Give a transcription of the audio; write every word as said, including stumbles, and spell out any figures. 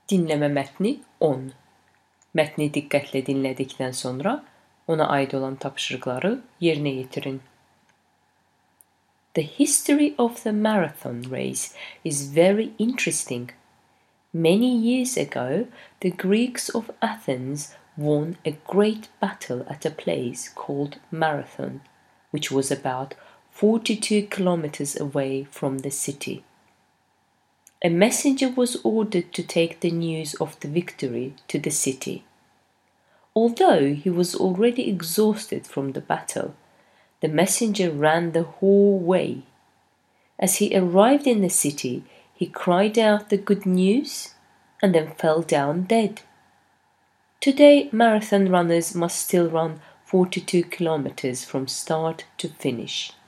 Dinleme metni on. Metni dikkatle dinledikten sonra ona ait olan tapşırıkları yerine getirin. The history of the marathon race is very interesting. Many years ago, the Greeks of Athens won a great battle at a place called Marathon, which was about forty-two kilometers away from the city. A messenger was ordered to take the news of the victory to the city. Although he was already exhausted from the battle, the messenger ran the whole way. As he arrived in the city, he cried out the good news and then fell down dead. Today, marathon runners must still run forty-two kilometers from start to finish.